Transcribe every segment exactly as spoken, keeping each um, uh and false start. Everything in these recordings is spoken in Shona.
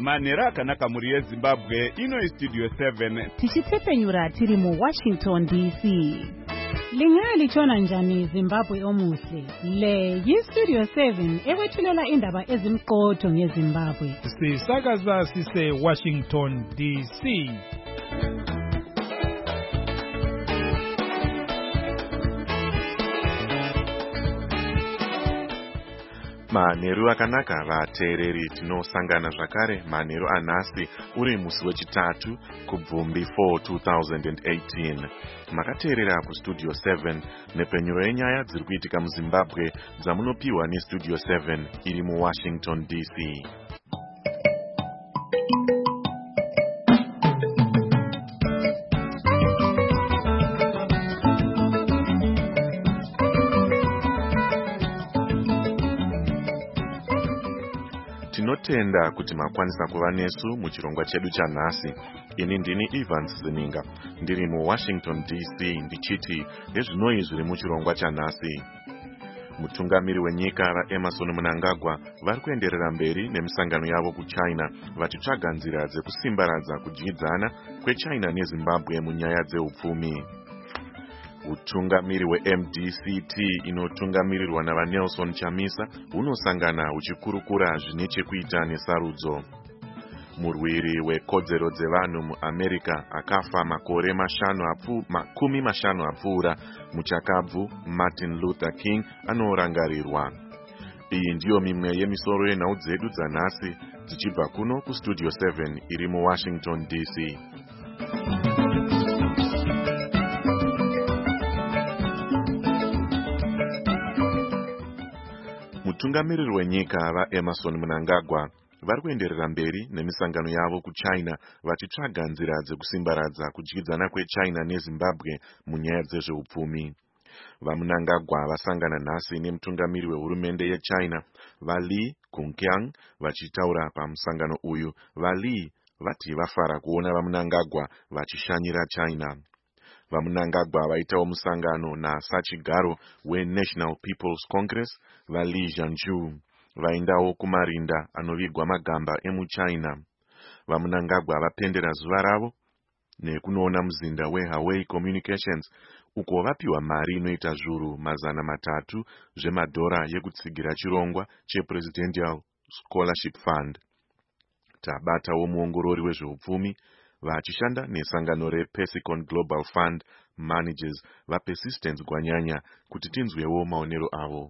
manhero akanaka mhuri yeZimbabwe. Ino iStudio seven tichitepfenyura tiri muWashington D C. Lingaya lichona njani Zimbabwe omuhle? Le yiStudio seven ekwethulela indaba ezimqotho ngeZimbabwe. Sisakaza sise Washington D C. Manheru akanaka vateereri, tinosangana zvakare manheru anhasi uri musi wechitatu kubvumbi four two thousand eighteen. Makateerera kuStudio seven nepenyuro yenyaya dziri kuitika muZimbabwe dzamunopiwa neStudio seven iri muWashington D C. Tinotenda kuti makwanisa kuva nesu muchirongwa chedu chanhasi. Ini ndini Evans Zininga, ndiri muWashington D C ndichiti ezvinoi zviri muchirongwa chanhasi. Mutungamiri wenyika vaEmmerson Mnangagwa vari kuenderera mberi nemisangano yavo kuChina vachitsvaga nzira dzekusimbaradza kudyidzana kweChina neZimbabwe munyaya dzeupfumi. Utungamiri weM D C T inotungamirirwa navaNelson Chamisa hunosangana huchikurukura zvine chekuita nesarudzo. Murwiri wekodzero dzevanhu muAmerica akafa makore mashanu apu, makumi mashanu apfuura muchakabvu Martin Luther King anorangarirwa. Iyi ndiyo mimwe yemisoro yenhau dzedu dzanhasi dzichibva kuno kuStudio seven iri muWashington D C. Mutungamiriri wenyika vaEmmerson Mnangagwa vari kuenderera mberi nemisangano yavo kuChina vachitsvaga nzira dzekusimbaradza kudyidzana kweChina neZimbabwe munyaya dzezveupfumi. VaMnangagwa vasangana nhasi nemutungamiri wehurumende yeChina vaLi Keqiang vachitaura pamusangano uyu. vaLi vati vafara kuona vaMnangagwa vachishanyira China. VaMnangagwa vaitawo musangano nasachigaro weNational People's Congress vaLi Zhanzhu vaendawo kumarinda anovigwa magamba emuChina. VaMnangagwa vapendera zuva ravo nekunoona muzinda weHuawei Communications uko vapiwa mari inoita zviuru mazana matatu zvemadhora yekutsigira chirongwa chePresidential Scholarship Fund. Tabatawo muongorori wezveupfumi vachishanda nesangano rePersicon Global Fund Managers vaPersistence Gwanyanya kuti tinzwewo maonero avo.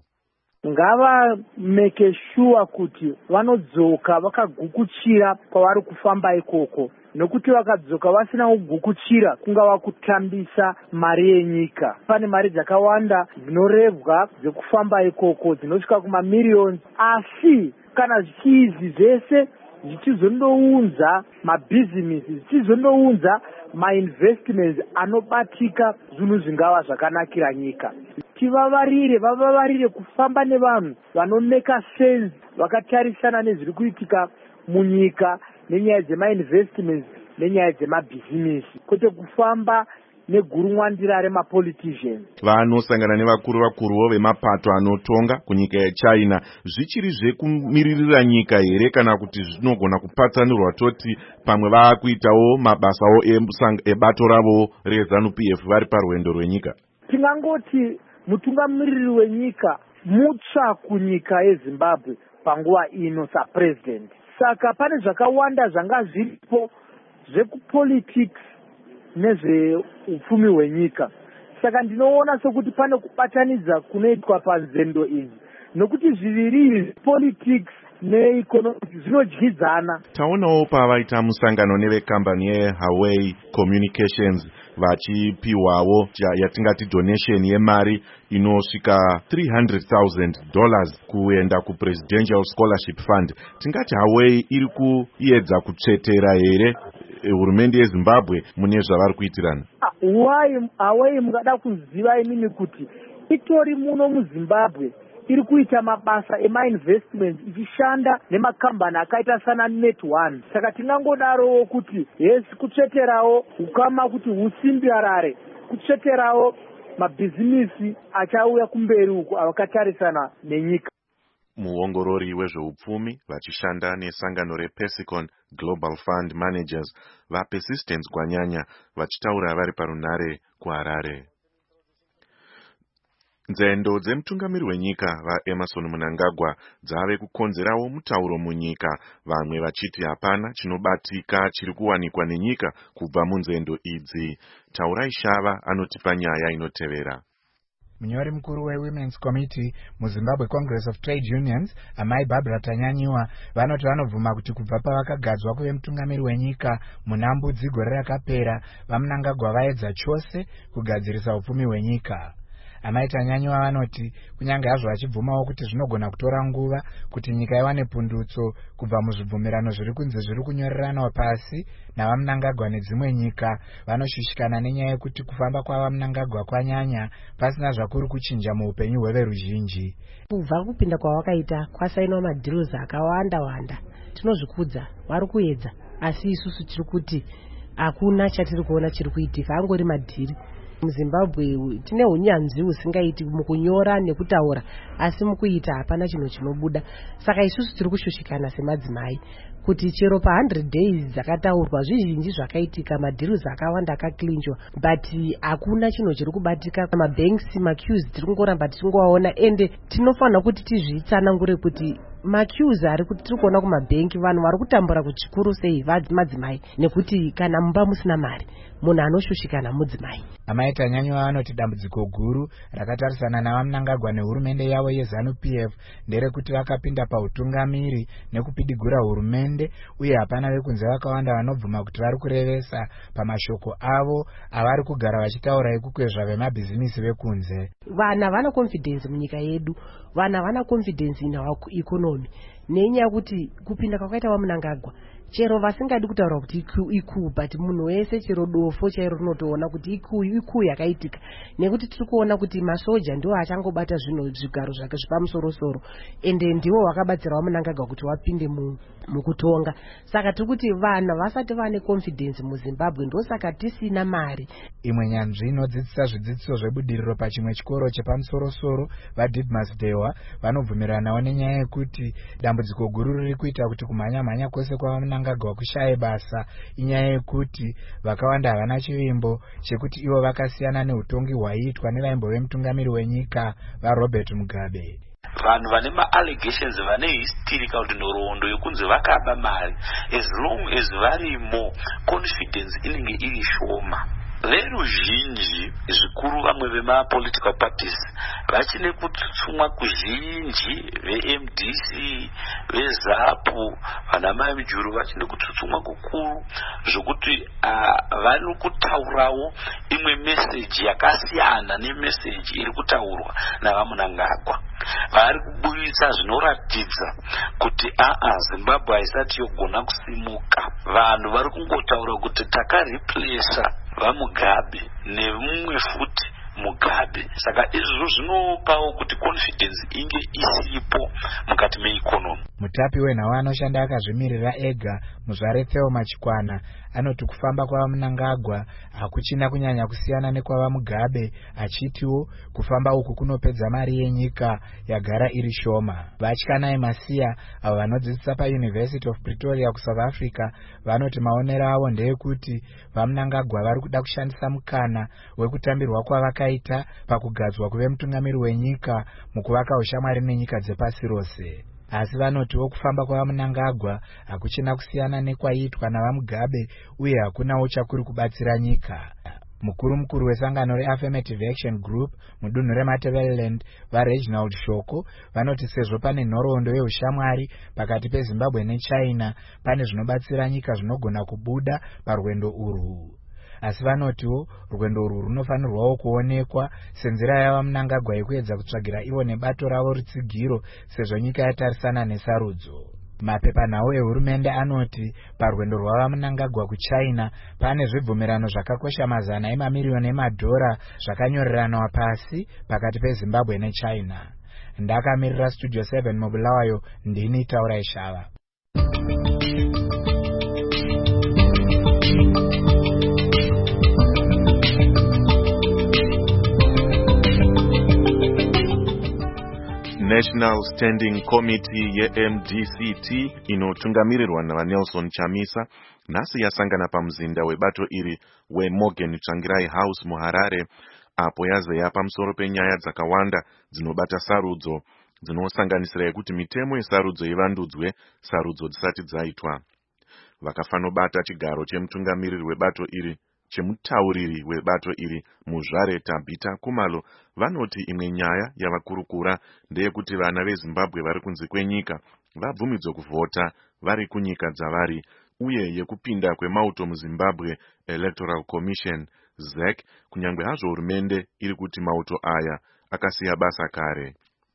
Ngava make sure kuti vanodzoka vakagukuchira kwavari kufamba ikoko, nokuti vakadzoka vasina kugukuchira kungava kutambisa mari yenyika. Pane mari dzakawanda dzinorevwa dzekufamba ikoko dzinosvika kumamiliyoni, asi kana zvichizi zvese zvichizondounza mabhizinesi, zvichizondounza mainvestments anobatika, zvinhu zvingava zvakanakira nyika. Tivavarire, vavavarire kufamba nevanhu vanomeka sense, vakatarisana nezviri kuitika munyika nenyaya dzemainvestments nenyaya dzemabhizinesi, kwete kufamba negurumwandira remapoliticians. Vanosangana nevakuru vakuruwo vemapato anotonga kunyika yeChina zvichiri zvekumiririra nyika here kana kuti zvinogona kupatsanurwa toti pamwe vakuitawo mabasawo ebato ravo reZANU P F vari parwendo rwenyika? Tingangoti mutungamiriri wenyika mutsva kunyika yeZimbabwe panguva ino sapresident. Saka pane zvakawanda zvanga zviripo zvekupolitics nezveupfumi hwenyika. Saka ndinoona sokuti pane kubatanidza kunoitwa panzendo idzi, nokuti zviviri politics neeconomics zvinodyidzana. Taonawo pavaita musangano nevekambani yeHuawei Communications vachipiwawo yatingati donation yemari inosvika three hundred thousand dollars kuenda kuPresidential Scholarship Fund. Tingati Huawei iri kuedza kutsvetera here hurumende yeZimbabwe mune zvavari kuitirana? Huawei mungada kuziva imini kuti itori muno muZimbabwe iri kuita mabasa emainvestment ichishanda nemakambani akaita sana Net One. Saka tingangodarowo kuti yesi kutsveterawo ukama kuti husimbiarare, kutsveterawo mabhizinisi achauya kumberi uko avakatarisana nenyika. muongorori wezveupfumi vachishanda nesangano rePesicon Global Fund Managers vaPersistence Gwanyanya vachitaura vari parunare kuHarare. Nzendo dzemutungamiri wenyika vaEmerson Mnangagwa dzave kukonzerawo mutauro munyika, vamwe vachiti hapana chinobatika chiri kuwanikwa nenyika kubva munzendo idzi. Taurai Shava anotipa nyaya inotevera. Munyori mukuru weWomen's Committee muZimbabwe Congress of Trade Unions, Amai Barbara Tanyanyiwa, vanoti vanobvuma kuti kubva pavakagadzwa kuve mutungamiri wenyika muna Mbudzi gore rakapera, vaMnangagwa vaedza chose kugadzirisa upfumi hwenyika. Amai Tanyanyiwa vanoti kunyange hazvo vachibvumawo kuti zvinogona kutora nguva kuti nyika iwane pundutso kubva muzvibvumirano zviri kunze zviri kunyoreranawo pasi navaMnangagwa nedzimwe nyika, vanoshishikana nenyaya yekuti kufamba kwavaMnangagwa kwanyanya pasina zvakuru kuchinja muupenyu hweveruzhinji. Kubva kupinda kwavakaita kwasainwa madhiruzi akawanda wanda, tinozvikudza vari kuedza, asi isusu tiri kuti hakuna chatiri kuona chiri kuitika, angori madhiri. MuZimbabwe tine unyanzvi usingaiti mukunyora nekutaura, asi mukuita hapana chinhu chinobuda. Saka isusu tiri kushushikana semadzimai kuti chero pa one hundred days dzakataurwa zvizhinji zvakaitika, madhiruzi akawanda akaklinjwa, but hakuna chinhu chiri kubatika. Mabanks maqueues tiri kungoramba tichingoaona, ende tinofanira kuti tizvitsanangure kuti maqueues ari kuti tiri kuona kumabhenki vanhu vari kutambura kuchikuru sei madzimai, nekuti kana mumba musina mari munhu anoshushikana mudzimai. Amai Tanyanyiwa vanoti dambudziko guru rakatarisana navaMnangagwa nehurumende yavo yeZANU-P F nderekuti vakapinda pautungamiri nekupidigura hurumende, uye hapana vekunze vakawanda vanobvuma kuti vari kurevesa pamashoko avo avari kugara vachitaura ekukwezva vemabhizinisi vekunze. Vana vana confidence munyika yedu, vana vana confidence in our economy, nenyaya kuti kupinda kwakaita vaMnangagwa chero vasingadi kutaura kuti iku, but munhu wese chero dofo chairo rinotoona kuti iku iku yakaitika, nekuti tiri kuona kuti masoja ndiwo achangobata zvinhu zvigaro zvake zvepamusoro-soro, ende ndiwo wakabatsira vaMnangagwa kuti wapinde mukutonga. Saka tiri kuti vana vasati vane confidence muZimbabwe, ndosaka tisina mari. Imwe nyanzvi inodzidzisa zvidzidziso zvebudiriro pachimwe chikoro chepamusoro-soro vaDidmus Dewa vanobvumiranawo nenyaya yekuti dambudziko guru riri kuita kuti kumhanya-mhanya kwose kwaMnangagwa kushaye basa inyaya yekuti vakawanda havana chivimbo chekuti ivo vakasiyana neutongi hwaiitwa nevaimbo vemutungamiri wenyika vaRobert Mugabe. Vanhu vane ma-allegations vane history kuti nhoroondo yekunzi vakaba mari, as long as varimo confidence inenge iri shoma. Veruzhinji zvikuru vamwe vema-political parties vachine kutsutsumwa kuzhinji, ve-M D C, ve-ZAPU, vana Mai Mujuru vachine kutsutsumwa kukuru zvokuti uh, vari kutaurawo imwe message yakasiyana nemessage iri kutaurwa navaMnangagwa. Vari kubudisa zvinoratidza kuti aa Zimbabwe haisati yogona kusimuka. Vanhu vari kungotaura kuti takareplacea vaMugabe nemumwe futi Mugabe. Saka izvo zvinopawo kuti confidence inge isipo mukati meeconomy. Mutapi wenhau anoshanda akazvimirira ega muzvare Theo Machikwana anoti kufamba kwavaMnangagwa hakuchina kunyanya kusiyana nekwavaMugabe, achitiwo kufamba uku kunopedza mari yenyika yagara iri shoma. Vatyanai Masiya avo vanodzidzisa paUniversity of Pretoria kuSouth Africa vanoti maonero avo ndeyekuti vaMnangagwa vari kuda kushandisa mukana wekutambirwa kwavakaita pakugadzwa kuve mutungamiri wenyika mukuvaka ushamwari nenyika dzepasi rose. Asi vanotiwo kufamba kwavaMnangagwa hakuchina kusiyana nekwaiitwa navaMugabe, uye hakunawo chakuri kubatsira nyika. Mukuru mukuru wesangano reAffirmative Action Group mudunhu reMatabeleland vaReginald Shoko vanoti sezvo pane nhoroondo yeushamwari pakati peZimbabwe neChina, pane zvinobatsira nyika zvinogona kubuda parwendo urwu. Asi vanotiwo rwendo urwu runofanirwawo kuonekwa senzira yavaMnangagwa yekuedza kutsvagira ivo nebato ravo rutsigiro sezvo nyika yatarisana nesarudzo. Mapepanhau ehurumende anoti parwendo rwavaMnangagwa kuChina pane zvibvumirano zvakakosha mazana emamiriyoni emadhora zvakanyoreranawa pasi pakati peZimbabwe neChina. Ndakamirira Studio seven mubulawayo, ndini Taurai Shava. National Standing Committee ye-M D C T inotungamirirwa naVanelson Chamisa nhasi yasangana pamuzinda webato iri weMorgan Tsvangirai House muHarare, apo yazeya pamusoro penyaya dzakawanda dzinobata sarudzo, dzinosanganisira yekuti mitemo yesarudzo ivandudzwe sarudzo dzisati dzaitwa. Vakafanobata chigaro chemutungamiriri webato iri chemutauriri webato iri Muzvare Tabita Kumalo vanoti imwe nyaya yavakurukura ndeyekuti vana veZimbabwe vari kunze kwenyika vabvumidzwe kuvhota vari kunyika dzavari, uye yekupinda kwemauto muZimbabwe Electoral Commission Z E C, kunyangwe hazvo hurumende iri kuti mauto aya akasiya basa kare.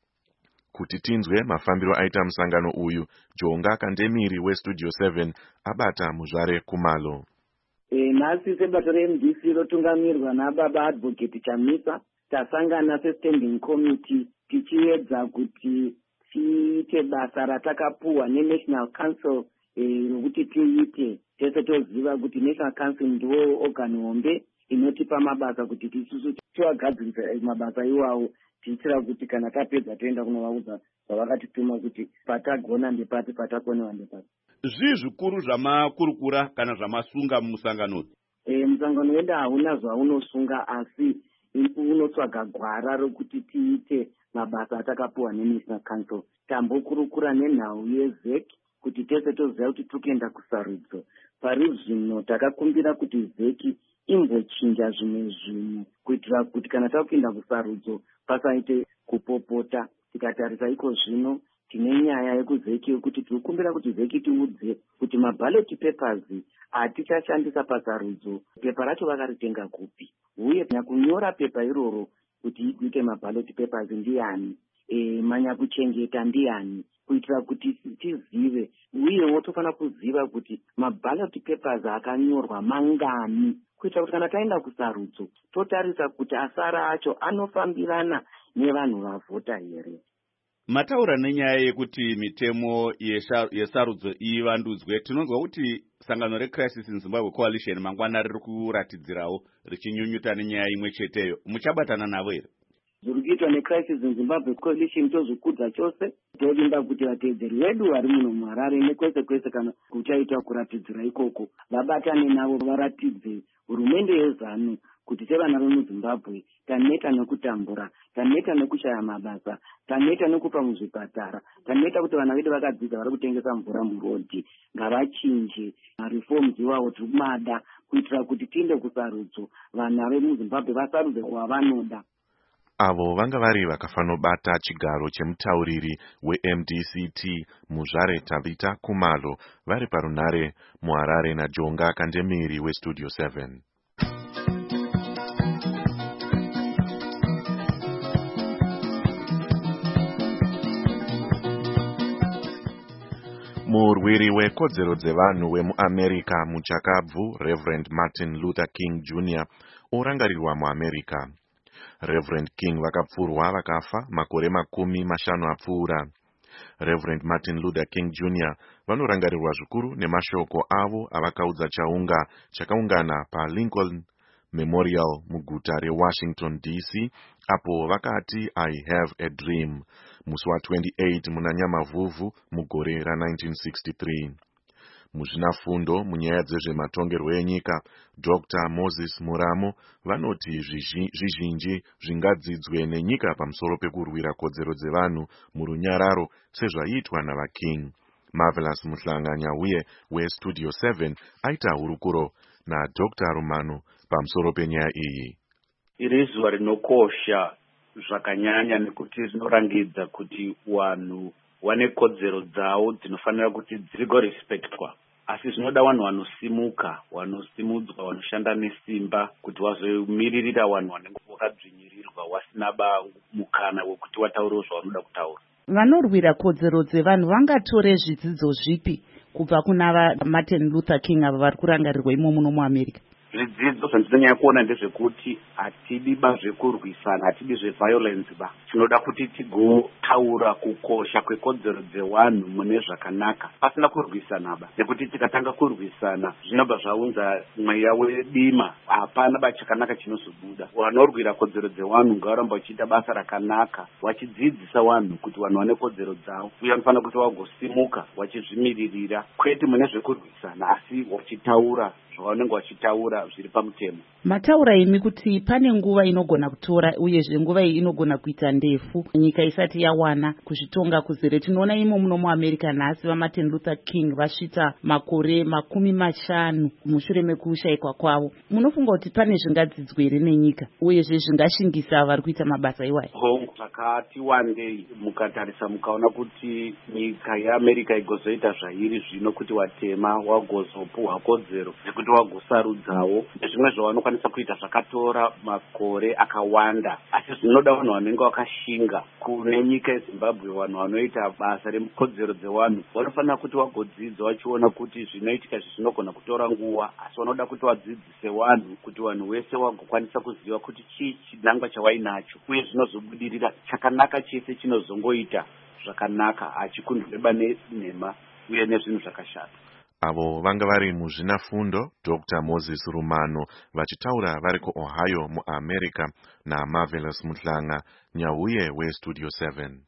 Kuti tinzwe mafambiro aita musangano uyu, Jonga Kandemiri weStudio seven abata Muzvare Kumalo. E, nhasi sebato re-M D C rotungamirwa nababa Advocate Chamisa tasangana se-Standing Committee tichiedza kuti tiite basa ratakapuwa neNational Council rokuti tiite. Tese toziva kuti National Council ndiwo organ hombe inotipa mabasa kuti tisusu tivagadzirisa mabasa iwawo, tiitira kuti kana tapedza toenda kunovaudza zvavakatituma kuti patagona ndepati, patakonewa ndepati. Zvii zvikuru zvamakurukura kana zvamasunga mumusangano? E, musangano wedu hauna zvaunosunga, asi unotsvaga gwara rokuti tiite mabasa atakapuwa neNational Council. Tambokurukura nenhau yeZ E C kuti tese toziva kuti tokuenda kusarudzo. Pari zvino takakumbira kuti Z E C imbochinja zvimwe zvinhu kuitira kuti kana takuenda kusarudzo pasaite kupopota. Tikatarisa iko zvino tine nyaya yekuZ E C yekuti tirikumbira kuti Z E C tiudze kuti maballot papers atichashandisa pasarudzo pepa racho vakaritenga kupi, uye kunyora pepa iroro kuti iite maballot papers ndiani, e, manya kuchengeta ndiani, kuitira kuti tizive. Uyewo tofana kuziva kuti maballot papers akanyorwa mangani, kuitira kuti kana taenda kusarudzo totarisa kuti asara acho anofambirana nevanhu vavhota here. Mataura nenyaya yekuti mitemo yesarudzo ivandudzwe, tinonzwa kuti sangano reCrisis in Zimbabwe Coalition mangwana riri kuratidzirawo richinyunyuta nenyaya imwe cheteyo. Muchabatana navo here? Zviri kuitwa neCrisis in Zimbabwe Coalition tozvikudza chose. Tovimba kuti vateedzeri vedu vari muno muHarare nekwese kwese kana kuchaita kuratidzira ikoko vabatane navo, varatidze hurumende yeZANU kuti sevana vemuZimbabwe taneta nekutambura, taneta nekushaya mabasa, taneta nekupa muzvipatara, taneta kuti vana vedu vakadzidza vari kutengesa mvura murodhi, ngavachinje reforms iwawo tiri kumada, kuitira kuti tiende kusarudzo vana vemuZimbabwe vasarudze kwavanoda. Avo vanga vari vakafanobata chigaro chemutauriri weM D C T Muzvare Tabita Kumalo vari parunhare muHarare naJonga Kandemiri weStudio seven. Murwiri wekodzero dzevanhu wemuAmerica muchakabvu Reverend Martin Luther King Junior orangarirwa muAmerica. Reverend King vakapfurwa vakafa makore makumi mashanu apfuura. Reverend Martin Luther King Junior vanorangarirwa zvikuru nemashoko avo avakaudza chaunga chakaungana paLincoln Memorial muguta reWashington D C apo vakati I have a dream musi wa-twenty-eight muna Nyamavhuvhu mugore ra-nineteen sixty-three. Muzvinafundo munyaya dzezvematongerwo enyika, Doctor Moses Muramo vanoti zvizhinji zvingadzidzwe nenyika pamusoro pekurwira kodzero dzevanhu murunyararo sezvaitwa navaKing. Marvelous Muhlanganya uye weStudio seven aita hurukuro naDoctor Rumano pamusoro penyaya iyi. Iri zuva rinokosha zvakanyanya nekuti rinorangidza kuti vanhu vane kodzero dzavo dzinofanira kuti dzigorespectwa, asi zvinoda vanhu vanosimuka, vanosimudzwa, vanoshanda nesimba kuti vazomiririra vanhu vanenge vakadzvinyirirwa vasina mukana wekuti vataure zvavanoda kutaura. Vanorwira kodzero dzevanhu vangatore zvidzidzo zvipi kubva kuna Martin Luther King ava vari kurangarirwa imo muno muAmerica? zvidzidzo zvandinonyanya kuona ndezvekuti hatidi ba zvekurwisana, hatidi zveviolence ba. Tinoda kuti tigotaura kukosha kwekodzero dzevanhu mune zvakanaka pasina kurwisana ba, nekuti tikatanga kurwisana zvinobva zvaunza mweya wedima, hapana ba chakanaka chinozobuda. Vanorwira kodzero dzevanhu ngavaramba vachiita basa rakanaka, vachidzidzisa vanhu kuti vanhu vane kodzero dzavo, uye vanofanira kuti vagosimuka vachizvimiririra, kwete mune zvekurwisana asi vachitaura zvavanenge vachitaura zviri pamutemo. Mataura imi kuti pane nguva inogona kutora uyezve nguva iyi inogona kuita ndefu nyika isati yawana kuzvitonga kuzere. Tinoona imo muno muAmerica nhasi vaMartin Luther King vasvita makore makumi mashanu mushure mekushayikwa kwavo. Munofunga kuti pane zvingadzidzwa here nenyika uyezve zvingashingisa vari kuita mabasa iwayo? Hongu zvakati wandei mukatarisa mukaona kuti nyika yeAmerica igozoita zvairi zvino kuti watema wagozopuhwa kodzero kuti wagosarudzawo zvimwe zvavanokwanisa kuita zvakatora makore akawanda, asi zvinoda vanhu vanenge vakashinga. Kune nyika yeZimbabwe vanhu vanoita basa rekodzero dzevanhu vanofanira kuti vagodzidza vachiona kuti zvinoitika zvinogona kutora nguva, asi vanoda kuti vadzidzise vanhu kuti vanhu vese vagokwanisa kuziva kuti chii chinangwa chavainacho uye zvinozobudirira chakanaka chese chinozongoita zvakanaka, hachikundureba nenhema uye nezvinhu zvakashata. Avo vanga vari muzvinafundo Doctor Moses Rumano vachitaura vari kuOhio muAmerica naMarvelous Mutlanga, nyauye weStudio seven.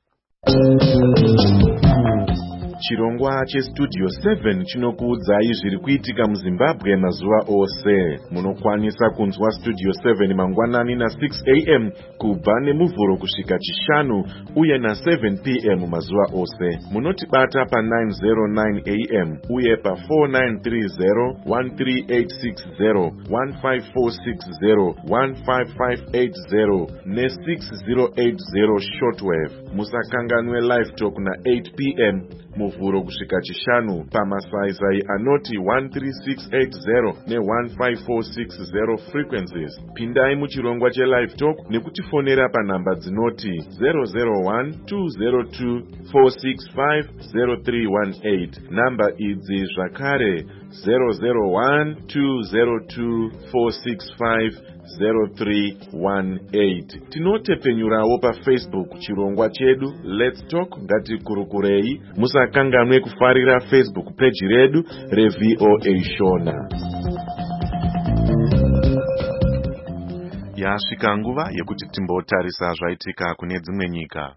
Chirongwa cheStudio seven chinokuudzai zviri kuitika muZimbabwe mazuva ose. Munokwanisa kunzwa Studio seven mangwanani na six a m kubva nemuvhuro kusvika chishanu uye na seven p m mazuva ose. Munotibata pa nine oh nine a m uye pa four nine three zero, one three eight six zero, one five four six zero, one five five eight zero ne six zero eight zero shortwave. Musakanganwe live talk na eight p m muvhuro kusvika chishanu pamasaisai anoti one three six eight zero ne one five four six zero frequencies. Pindai muchirongwa chelive talk nekutifonera panhamba dzinoti zero zero one two zero two four six five zero three one eight. Namba idzi zvakare zero zero one two zero two four six five zero three one eight. Tinotepenyurawo pa Facebook chirongwa chedu Let's Talk ngatikurukurei. Musakanganwe kufarira Facebook page redu reV O A Shona. Yasvika nguva yekuti timbotarisa zvaitika kune dzimwe nyika.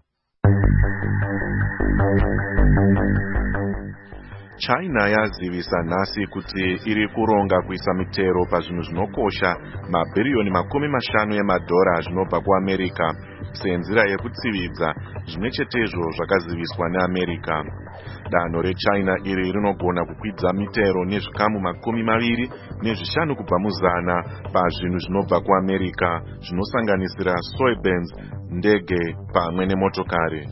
China yazivisa nhasi kuti iri kuronga kuisa mitero pazvinhu zvinokosha mabhiriyoni makumi mashanu emadhora zvinobva kuAmerica senzira yekutsividza zvimwe chetezvo zvakaziviswa neAmerica. Danho reChina iri rinogona kukwidza mitero nezvikamu makumi maviri nezvishanu kubva muzana pazvinhu zvinobva kuAmerica zvinosanganisira soybeans, ndege pamwe nemotokari.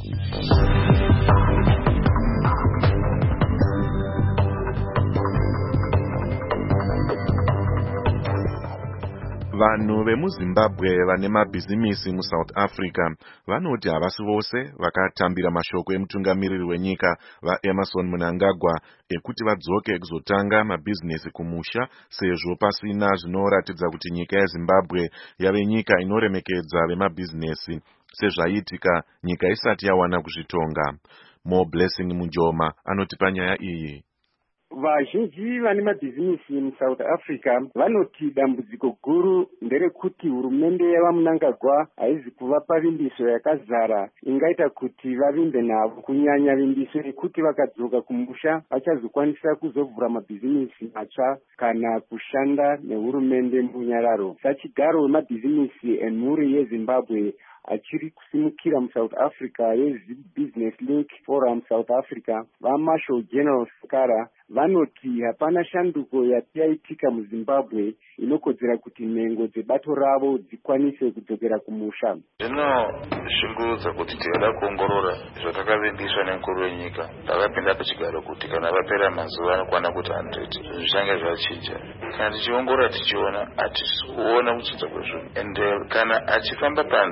Vanhu vemuZimbabwe vane mabhizimisi muSouth Africa vanoti havasi vose vakatambira mashoko emutungamiriri wenyika vaEmmerson Mnangagwa ekuti vadzoke kuzotanga mabhizinesi kumusha sezvo pasina zvinoratidza kuti nyika yeZimbabwe yave nyika inoremekedza vemabhizinesi sezvaitika nyika isati yawana kuzvitonga. Mo Blessing Munjoma anotipa nyaya iyi. Vazhinji vane mabhizinisi muSouth Africa vanoti dambudziko guru nderekuti hurumende yavaMnangagwa haizi kuvapa vimbiso yakazara ingaita kuti vavimbe navo, kunyanya vimbiso yekuti vakadzoka kumusha vachazokwanisa kuzovhura mabhizinisi matsva kana kushanda nehurumende munyararo. Sachigaro wemabhizinisi emhuri yeZimbabwe achiri kusimukira muSouth Africa yeBusiness Link Forum South Africa, vaMarshal General Skara vanoti hapana shanduko yaitika muZimbabwe inokodzera kuti nhengo dzebato ravo dzikwanise kudzokera kumusha. Zvinoshungurudza kuti tinoda kuongorora zvakakavimbiswa nemukuru wenyika. Takapinda pachigaro kuti kana vapera mazuva anokwana kuti one hundred zvichange zvachinja. Kana tichiongorora tichiona hatisi kuona kuchinja kwezvinhu, ende kana achifamba panze emukuru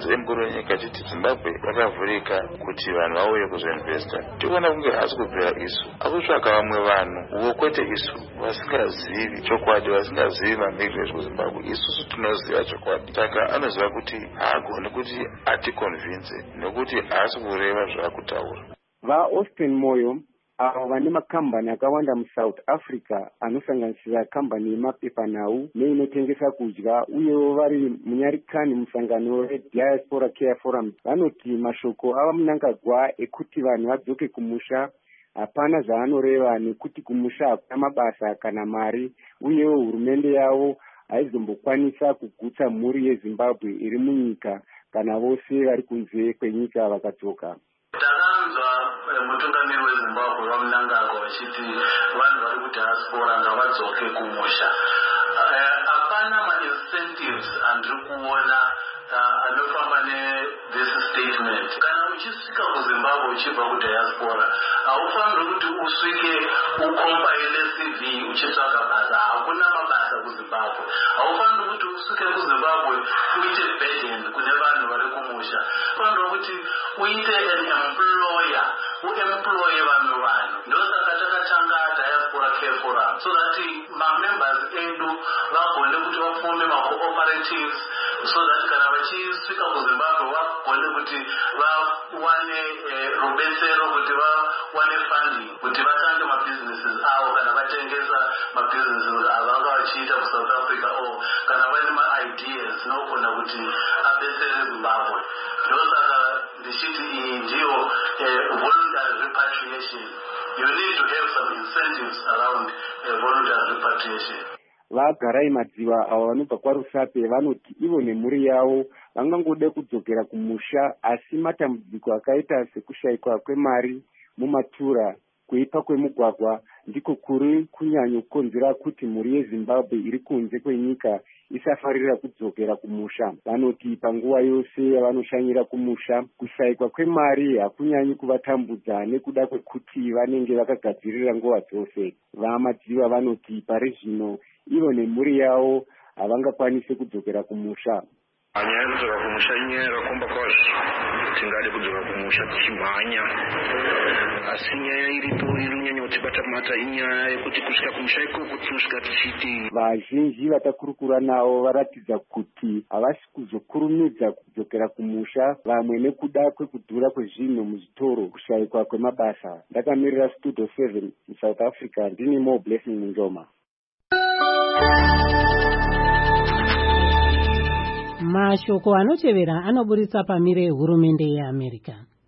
renyika chiti Zimbabwe yakavhurika kuti vanhu vauye kuzoinvesta. Tikuona kunge hasi kubvira isu akutsvaka vamwe vanhu uko kwete isu vasingazivi chokwadi, vasingazivi mamigration kuZimbabwe. Isusu tinoziva chokwadi, saka anoziva kuti haagoni kuti aticonvince nekuti haasi kureva zvaakutaura. VaAustin Moyo avo vane makambani akawanda muSouth Africa anosanganisira kambani yemapepanhau neinotengesa kudya uyewo vari munyarikani musangano reDiaspora Care Forum vanoti mashoko ava Mnangagwa ekuti vanhu vadzoke kumusha hapana zvaanoreva, nekuti kumusha hakuna mabasa kana mari, uyewo hurumende yavo haizombokwanisa kugutsa mhuri yeZimbabwe iri munyika kana vose vari kunze kwenyika vakadzoka. Takanzwa mutungamiri weZimbabwe vaMnangagwa vachiti vanhu vari kudiaspora ngavadzoke kumusha. Hapana ma-incentives andiri kuona anofamba ne-this statement. Kana uchisvika kuZimbabwe uchibva kudiaspora haufaniri kuti usvike ukombaile C V uchitsvaga basa. Hakuna mabasa kuZimbabwe. Haufaniri kuti usvike kuZimbabwe uite burden kune vanhu vari kumusha. Ufaniri kuti uite an employer, uemploye vanhu vanhu. Ndosaka takatanga Diaspora Care Forum so that ma-members edu vagone kuti vapfume ma-cooperatives so that kana vachisvika kuZimbabwe vagone kuti vawane rubetsero, kuti vawane funding, kuti vatange ma-businesses avo kana vatengesa ma-businesses avanga vachiita kuSouth Africa, o kana vane ma-ideas nokona kuti abetsere Zimbabwe. Ndosaka ndichiti iyi ndiyo voluntary repatriation. You need to have some incentives around voluntary repatriation. Vagarai Madziva avo vanobva kwaRusape vanoti ivo nemhuri yavo vangangode kudzokera kumusha, asi matambudziko akaita sekushayikwa kwemari mumatura, kuipa kwemugwagwa ndiko kuri kunyanya kukonzera kuti mhuri yeZimbabwe iri kunze kwenyika isafarira kudzokera kumusha. Vanoti panguva yose yavanoshanyira kumusha, kushayikwa kwemari hakunyanyi kuvatambudza nekuda kwekuti vanenge vakagadzirira nguva dzose. VaMadziva vanoti pari zvino ivo nemhuri yavo havangakwanisi kudzokera kumusha. Nyaya yekudzoka kumusha inyaya yakakomba kwazvo. Tingade kudzoka kumusha tichimhanya, asi nyaya iripo iri kunyanya kutibata mata inyaya yekuti kusvika kumusha ikoko tinosvika tichiti. Vazhinji vatakurukura navo varatidza kuti havasi kuzokurumidza kudzokera kumusha, vamwe nekuda kwekudhura kwezvinhu muzvitoro, kushayikwa kwemabasa. Ndakamirira Studio seven muSouth Africa, ndini Mo Blessing Munjoma. Mashoko anotevera anoburitsa pamire yehurumende yeAmerica.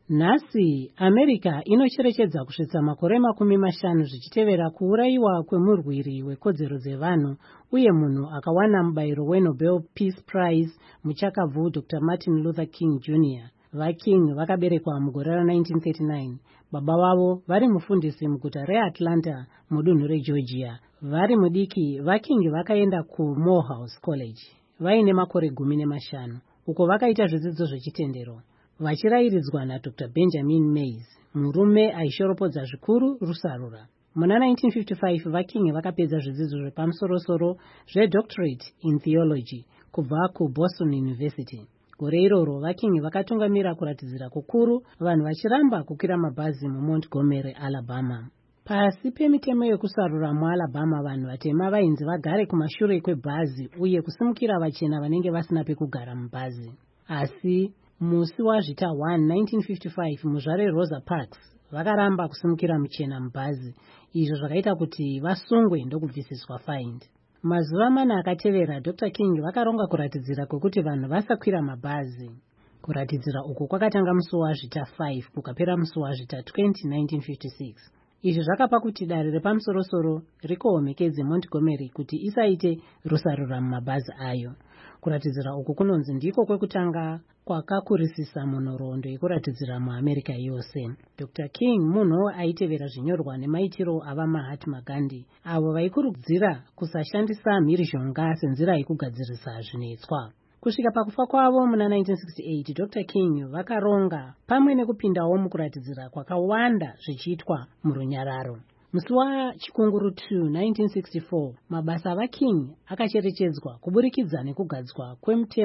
Nhasi America inocherechedza kusvitsa makore makumi mashanu zvichitevera kuurayiwa kwemurwiri wekodzero dzevanhu uye munhu akawana mubayiro weNobel Peace Prize muchakabvu Doctor Martin Luther King Junior VaKing vakaberekwa mugore ra-nineteen thirty-nine. Baba vavo vari mufundisi muguta reAtlanta mudunhu reGeorgia. Vari mudiki, VaKing vakaenda kuMorehouse College vaine makore gumi nemashanu, uko vakaita zvidzidzo zvechitendero vachirayiridzwa naDr Benjamin Mays, murume aishoropodza zvikuru rusarura. Muna nineteen fifty-five VaKing vakapedza zvidzidzo zvepamusorosoro zvedoctorate in theology kubva kuBoston University. Gore iroro VaKing vakatungamira kuratidzira kukuru vanhu vachiramba kukwira mabhazi muMontgomery, Alabama. Pasi pemitemo yekusarura muAlabama, vanhu vatema vainzi vagare kumashure kwebhazi uye kusimukira vachena vanenge vasina pekugara mubhazi. Asi musi wazvita one nineteen fifty-five muzvare Rosa Parks vakaramba kusimukira muchena mubhazi, izvo zvakaita kuti vasungwe ndokubvisiswa fine. Mazuva mana akatevera Doctor King vakaronga kuratidzira kwekuti vanhu vasakwira mabhazi. Kuratidzira uku kwakatanga musi wazvita five kukapera musi wazvita twenty nineteen fifty-six. Izvi zvakapa kuti dare repamusorosoro rikohomekedze Montgomery kuti isaite rusarura mumabhazi ayo. Kuratidzira uku kunonzi ndiko kwekutanga kwakakurisisa munhoroondo yekuratidzira muAmerica yose. Doctor King munhu aitevera zvinyorwa nemaitiro ava Mahatma Gandhi, avo vaikurudzira kusashandisa mhirizhonga senzira yekugadzirisa zvinetswa. Kusvika pakufa kwavo muna nineteen sixty-eight, Doctor King vakaronga pamwe nekupindawo mukuratidzira kwakawanda zvichiitwa murunyararo. Musi waChikunguru two nineteen sixty-four, mabasa avaKing akacherechedzwa kuburikidza nekugadzwa kwemutemo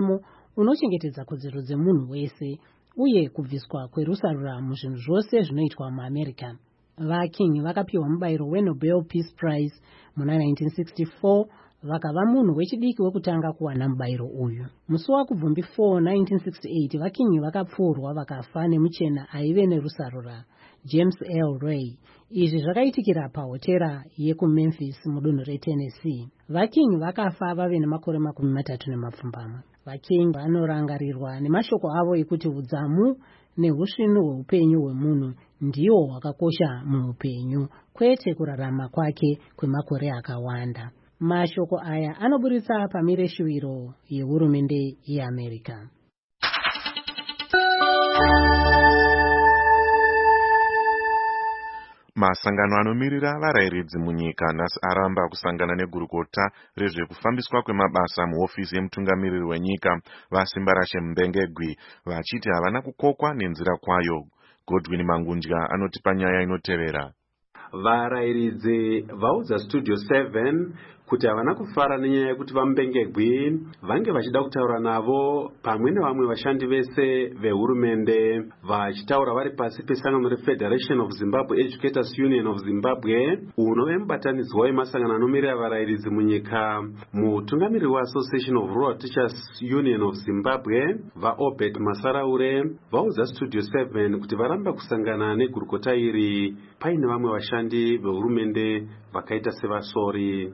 unochengetedza kodzero dzemunhu wese uye kubviswa kwerusarura muzvinhu zvose zvinoitwa muamerica. VaKing vakapiwa mubayiro weNobel Peace Prize muna nineteen sixty-four, vakava munhu wechidiki wekutanga kuwana mubayiro uyu. Musi wakubvumbi four nineteen sixty-eight, VaKing vakapfurwa vakafa nemuchena aive nerusarura, James Earl Ray. Izvi zvakaitikira pahotera yekuMemphis mudunhu reTennessee. VaKing vakafa vave nemakore makumi matatu nemapfumbamwe. VaKing vanorangarirwa nemashoko avo ekuti udzamu nehusvinu hweupenyu hwemunhu ndiwo hwakakosha muupenyu, kwete kurarama kwake kwemakore akawanda. Mashoko aya anoburitsa pamireshuviro yehurumende yeAmerica. Masangano anomirira varayiridzi munyika nhasi aramba kusangana negurukota rezvekufambiswa kwemabasa muhofisi yemutungamiriri wenyika vaSimbarashe Mbengegwi vachiti havana kukokwa nenzira kwayo. Godwin Mangunja anotipa nyaya inotevera. Varayiridzi vaudza Studio seven kuti havana kufara nenyaya yekuti vaMbengegwi vange vachida kutaura navo pamwe nevamwe vashandi vese vehurumende vachitaura vari pasi pesangano reFederation of Zimbabwe Educators Union of Zimbabwe unove mubatanidzwa wemasangano anomirira varayiridzi munyika. Mutungamiriri weAssociation of Rural Teachers Union of Zimbabwe vaObert Masaraure vaudza Studio seven kuti varamba kusangana negurukota iri paine vamwe vashandi vehurumende vakaita sevasori.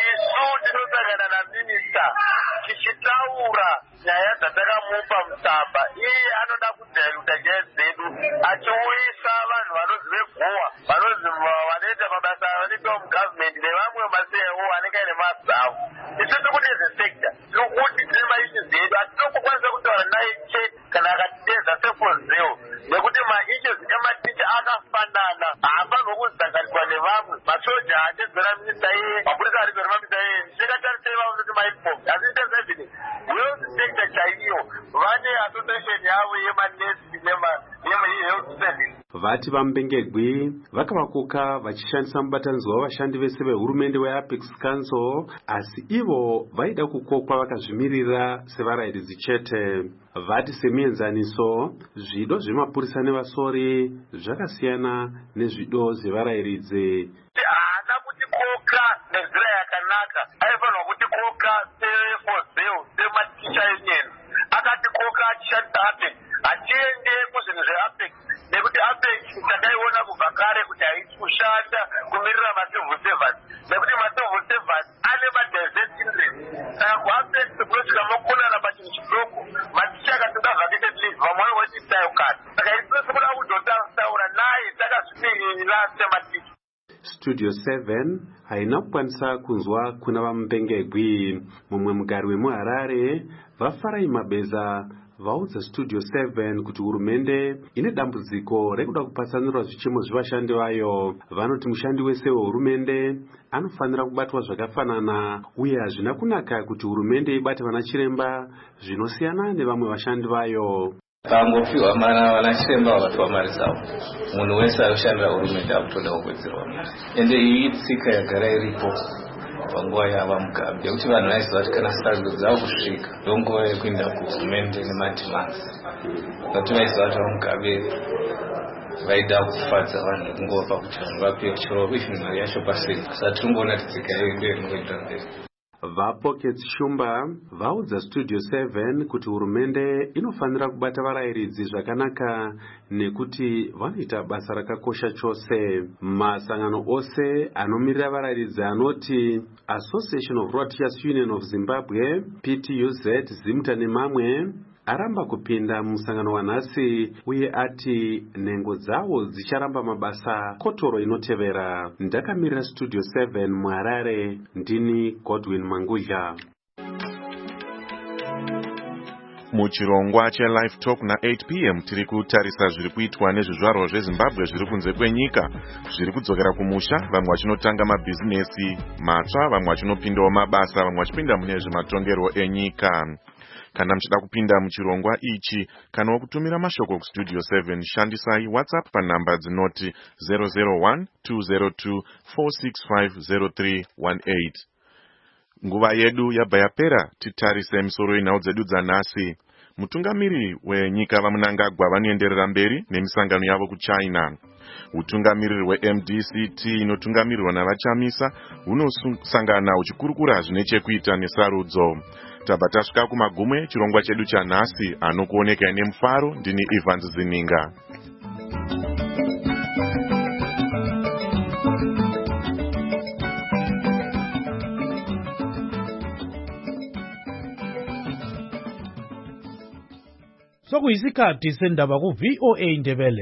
Tichitaura nyaya dzatakamupa musamba, iye anoda kudzairuta nyaya dzedu achiuyisa vanhu vanozive gowa vanoziva vanoita mabasa vanoitwa mugavhmendi nevamwe masewo anenge aine mabzawo. Isusu kuti zesekta tinokuti tine maissues edu atinokukwanisa kutaura naye chete kana akatidedza sefonzeo nekuti maissues ematicha akafanana haafanirwi kusanganiswa nevamwe. Masoja atedzera minista iye, mapurisa ari kuera mamisa iye, chekatarisei vaunoti maifom asi ndezevini health sector chaiyo vane association yavo yemanesi nehealth service. Vati vaMbengegwi vakavakoka vachishandisa mubatanidzwa wavashandi vese vehurumende weApex Council, asi ivo vaida kukokwa vakazvimirira sevarayiridzi chete. Vati semienzaniso zvido zvemapurisa nevasori zvakasiyana nezvido zvevarayiridzi. Haana kutikoka nenzira yakanaka, aifanirwa kutikoka sefozeo sematicha union. Akatikoka achishandisa Apex, hatiende kuzvinhu zveApex nekuti Apex takaiona kubva kare kuti haisi kushanda kumirira macivil servants nekuti macivil servants ane madiverse interest. Saka kuApex kunosvika mokonana pachinhu chidoko, maticha akatoda vacated leave vamwe vanoti sayo kati. Saka isusu kuda kuzotaura naye takazvimirira sematicha. Studio seven haina kukwanisa kunzwa kuna vaMbengegwi. Mumwe mugari wemuHarare vaFarai Mabeza vaudza Studio seven kuti hurumende ine dambudziko rekuda kupatsanurwa zvichemo zvevashandi vayo. Vanoti mushandi wese wehurumende anofanira kubatwa zvakafanana uye hazvina kunaka kuti hurumende ibate vana chiremba zvinosiyana nevamwe vashandi vayo. Pangopiwa mana vanachiremba vakatwa mari dzavo, munhu wese anoshandira hurumende akutoda kuwedzerwa mari, ende iyi tsika yagara iripo panguva yava mugabe yekuti vanhu vaiziva kuti kana sarudzo dzavo kusvika ndonguva yekuenda kuhurumende nemadhimanzi, nokuti vaiziva kuti vamugabe vaida kufadza vanhu kungopa kuti vanhu vapiwe chero izvi mari yacho pasei. Saka tiringoona kuti tsika iyo ndiyo inongoenda mberi. VaPockets Shumba vaudza Studio seven kuti hurumende inofanira kubata varayiridzi zvakanaka nekuti vanoita basa rakakosha chose. Masangano ose anomirira varayiridzi anoti Association of Rural Teachers Union of Zimbabwe, P T U Z, Zimta nemamwe aramba kupinda musangano wanhasi uye ati nhengo dzawo dzicharamba mabasa kotoro inotevera. Ndakamirira Studio seven muHarare, ndini Godwin Manguja. Muchirongwa cheLive Talk na eight p m tiri kutarisa zviri kuitwa nezvizvarwa zveZimbabwe zviri kunze kwenyika zviri kudzokera kumusha, vamwe vachinotanga mabhizinesi matsva, vamwe vachinopindawo mabasa, vamwe vachipinda mune zvematongero enyika. Kana muchida kupinda muchirongwa ichi kana kutumira mashoko kuStudio seven, shandisai WhatsApp panhamba dzinoti zero zero one two zero two four six five zero three one eight. Nguva yedu yabva yapera, titarise misoro yenhau dzedu dzanhasi. mutungamiri wenyika vaMnangagwa vanoenderera mberi nemisangano yavo kuChina. Utungamiriri we-M D C T inotungamirirwa navaChamisa hunosangana huchikurukura zvine chekuita nesarudzo. Tabva tasvika kumagumo chirongwa chedu chanhasi. Anokuoneka nemufaro ndini Evans Zininga. Sokuyisikhathi sendaba ku V O A Ndebele.